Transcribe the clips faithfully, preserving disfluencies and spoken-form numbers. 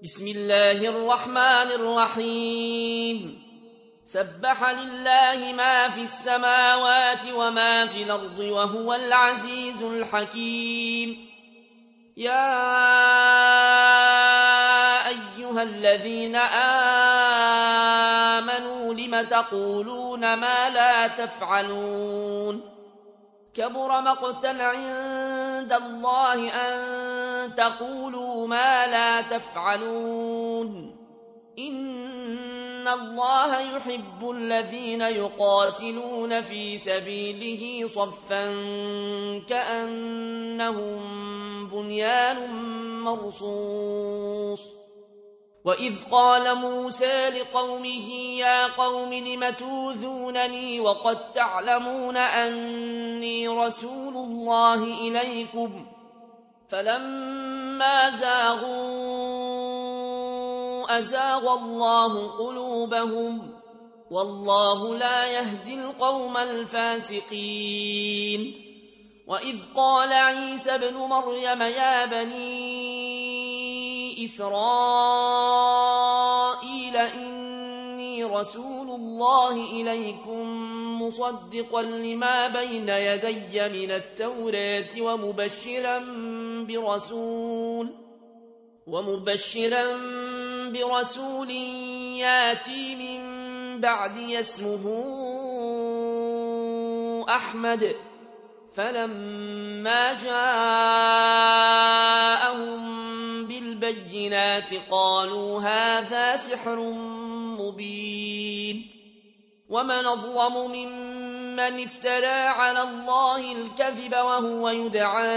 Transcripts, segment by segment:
بسم الله الرحمن الرحيم سبح لله ما في السماوات وما في الأرض وهو العزيز الحكيم. يا أيها الذين آمنوا لم تقولون ما لا تفعلون كبر مقتا عند الله أن تقولوا ما لا تفعلون إن الله يحب الذين يقاتلون في سبيله صفا كأنهم بنيان مرصوص. وإذ قال موسى لقومه يا قوم لم توذونني وقد تعلمون أني رسول الله إليكم فلما زاغوا أزاغ الله قلوبهم والله لا يهدي القوم الفاسقين. وإذ قال عيسى ابن مريم يا بني إسرائيل إني رسول الله إليكم مصدقا لما بين يدي من التوراة ومبشرا برسول ومبشرا برسول ياتي من بعدي اسمه أحمد. فلما جاءهم بالبينات قالوا هذا سحر مبين. ومن أظلم ممن افترى على الله الكذب وهو يدعى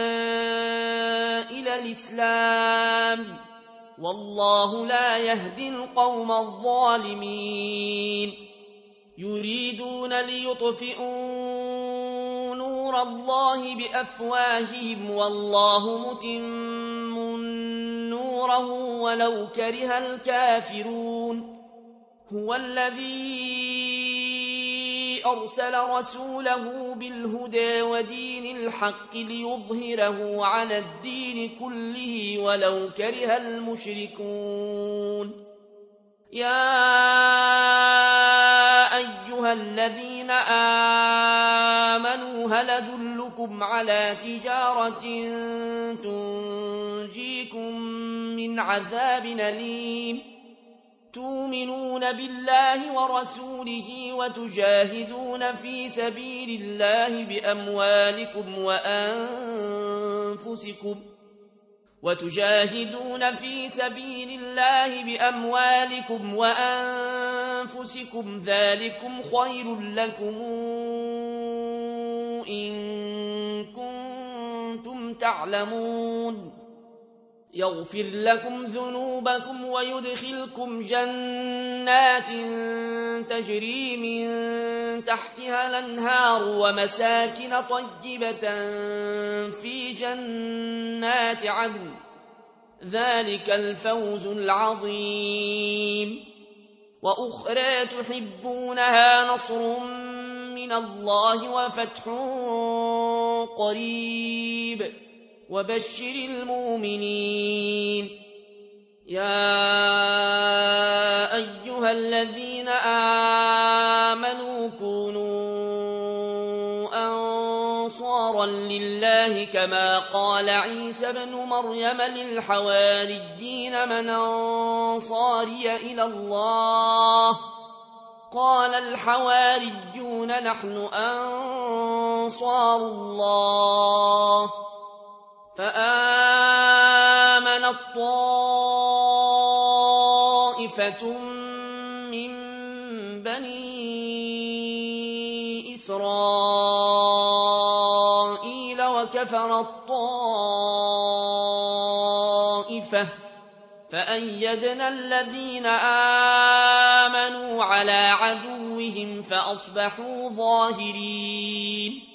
إلى الإسلام والله لا يهدي القوم الظالمين. يريدون ليطفئوا نور الله بأفواههم والله متم نوره ولو كره الكافرون. هو الذي أرسل رسوله بالهدى ودين الحق ليظهره على الدين كله ولو كره المشركون. يا أيها الذين آمنوا هل أدلكم على تجارة تنجيكم من عذاب أليم تؤمنون بالله ورسوله وتجاهدون في سبيل الله بأموالكم وأنفسكم وتجاهدون في سبيل الله بأموالكم وأنفسكم ذلكم خير لكم إن كنتم تعلمون. يغفر لكم ذنوبكم ويدخلكم جنات تجري من تحتها الأنهار ومساكن طيبة في جنات عدن ذلك الفوز العظيم. وأخرى تحبونها نصر من الله وفتح قريب وبشر المؤمنين. يا أيها الذين آمنوا كونوا أنصارا لله كما قال عيسى ابن مريم للحواريين من أنصاري إلى الله قال الحواريون نحن أنصار الله. فآمنت طائفة من بني إسرائيل وكفرت طائفة فأيدنا الذين آمنوا على عدوهم فأصبحوا ظاهرين.